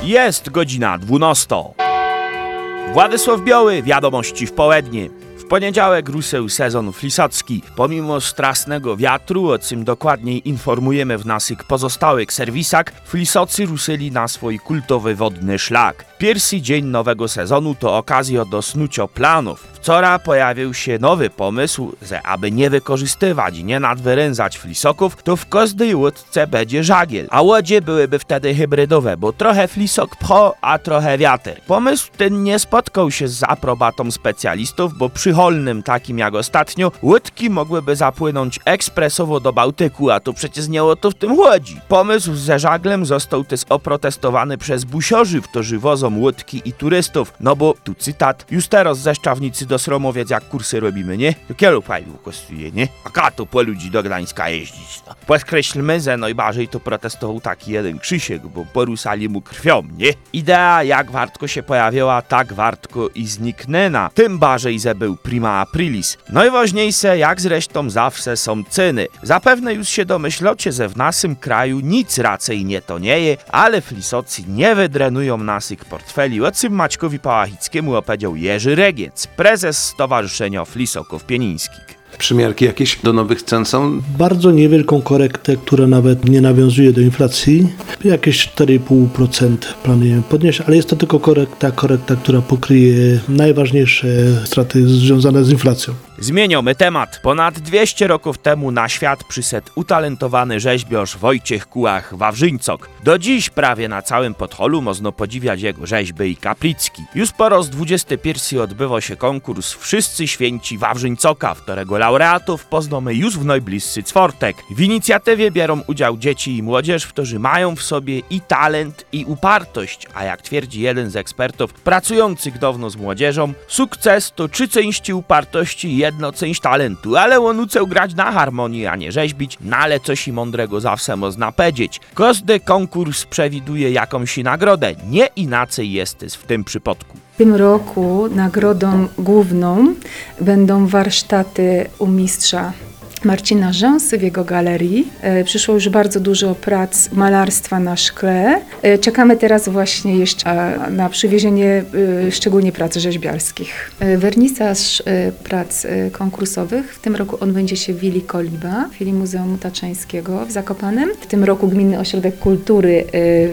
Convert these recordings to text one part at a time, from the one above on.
Jest godzina 12. Władysław Biały, wiadomości w południe. W poniedziałek ruszył sezon flisocki. Pomimo strasnego wiatru, o czym dokładniej informujemy w naszych pozostałych serwisach, flisocy ruszyli na swój kultowy wodny szlak. Pierwszy dzień nowego sezonu to okazja do snucia planów. Wczoraj pojawił się nowy pomysł, że aby nie wykorzystywać i nie nadwyrędzać flisoków, to w każdej łódce będzie żagiel, a łodzie byłyby wtedy hybrydowe, bo trochę flisok pcho, a trochę wiatr. Pomysł ten nie spotkał się z aprobatą specjalistów, bo przy holnym takim jak ostatnio, łódki mogłyby zapłynąć ekspresowo do Bałtyku, a to przecież nie o to w tym chodzi. Pomysł ze żaglem został też oprotestowany przez busiorzy, którzy wozą łódki i turystów, no bo, tu cytat, już teraz ze Szczawnicy do Sromowiec jak kursy robimy, nie? To kielu palił kosztuje, nie? A kato po ludzi do Gdańska jeździć, no. Podkreślmy, że najbardziej to protestował taki jeden Krzysiek, bo porusali mu krwią, nie? Idea jak wartko się pojawiła, tak wartko i zniknęła. Tym bardziej, że był prima aprilis. Najważniejsze, jak zresztą zawsze, są ceny. Zapewne już się domyślocie, że w naszym kraju nic raczej nie tonieje, ale flisocy nie wydrenują naszych portfeli, o czym Maćkowi Pałachickiemu opowiedział Jerzy Regiec, prezes Stowarzyszenia Flisoków Pienińskich. Przymiarki jakieś do nowych cen są? Bardzo niewielką korektę, która nawet nie nawiązuje do inflacji. Jakieś 4,5% planujemy podnieść, ale jest to tylko korekta, która pokryje najważniejsze straty związane z inflacją. Zmieniamy temat. Ponad 200 roków temu na świat przyszedł utalentowany rzeźbiarz Wojciech Kułach-Wawrzyńcok. Do dziś prawie na całym Podholu można podziwiać jego rzeźby i kaplicki. Już po raz 21 odbywa się konkurs Wszyscy Święci Wawrzyńcoka, w którego laureatów poznamy już w najbliższy czwartek. W inicjatywie biorą udział dzieci i młodzież, którzy mają w sobie i talent, i upartość, a jak twierdzi jeden z ekspertów pracujących dawno z młodzieżą, sukces to 3 części upartości i 1 część talentu, ale on uczył grać na harmonii, a nie rzeźbić, no ale coś i mądrego zawsze można powiedzieć. Każdy konkurs przewiduje jakąś nagrodę, nie inaczej jest w tym przypadku. W tym roku nagrodą główną będą warsztaty u mistrza Marcina Rzęsy w jego galerii. Przyszło już bardzo dużo prac malarstwa na szkle. Czekamy teraz właśnie jeszcze na przywiezienie szczególnie prac rzeźbiarskich. Wernisaż prac konkursowych. W tym roku on będzie się w Willi Koliba, w filii Muzeum Tatrzańskiego w Zakopanem. W tym roku Gminny Ośrodek Kultury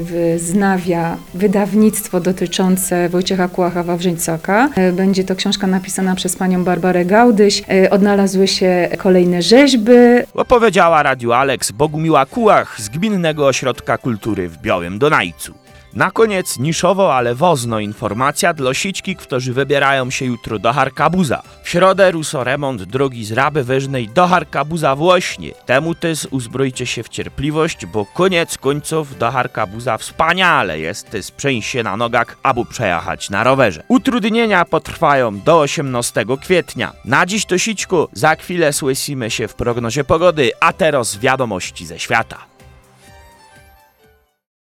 wznawia wydawnictwo dotyczące Wojciecha Kułacha-Wawrzyńcoka. Będzie to książka napisana przez panią Barbarę Gaudyś. Odnalazły się kolejne rzeźby. Opowiedziała Radiu Alex Bogumiła Kułach z Gminnego Ośrodka Kultury w Białym Donajcu. Na koniec niszowo, ale wozno informacja dla sićki, którzy wybierają się jutro do Harkabuza. W środę ruso remont drogi z Raby Wyżnej do Harkabuza właśnie. Temu też uzbrójcie się w cierpliwość, bo koniec końców do Harkabuza wspaniale jest też przejść się na nogach, aby przejechać na rowerze. Utrudnienia potrwają do 18 kwietnia. Na dziś to sićku, za chwilę słyszymy się w prognozie pogody, a teraz wiadomości ze świata.